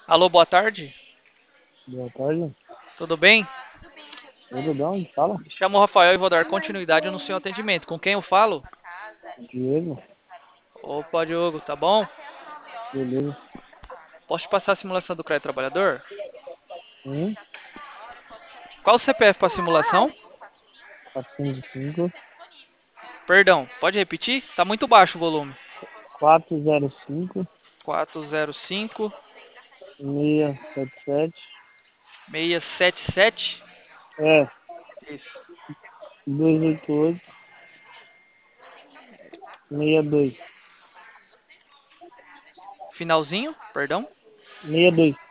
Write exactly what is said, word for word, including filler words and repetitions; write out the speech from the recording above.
Alô, boa tarde. Boa tarde. Tudo bem? Tudo bom? Fala. Me chamo Rafael e vou dar continuidade no seu atendimento. Com quem eu falo? Diego. Opa, Diogo, tá bom? Beleza. Posso te passar a simulação do crédito trabalhador? Um, Qual o C P F para simulação? quatrocentos e cinco, Perdão, pode repetir? Tá muito baixo o volume. quatrocentos e cinco, quatro zero cinco, seiscentos e setenta e sete. seis sete sete. É, Isso. duzentos e oitenta e oito, sessenta e dois. Finalzinho, perdão. sessenta e dois.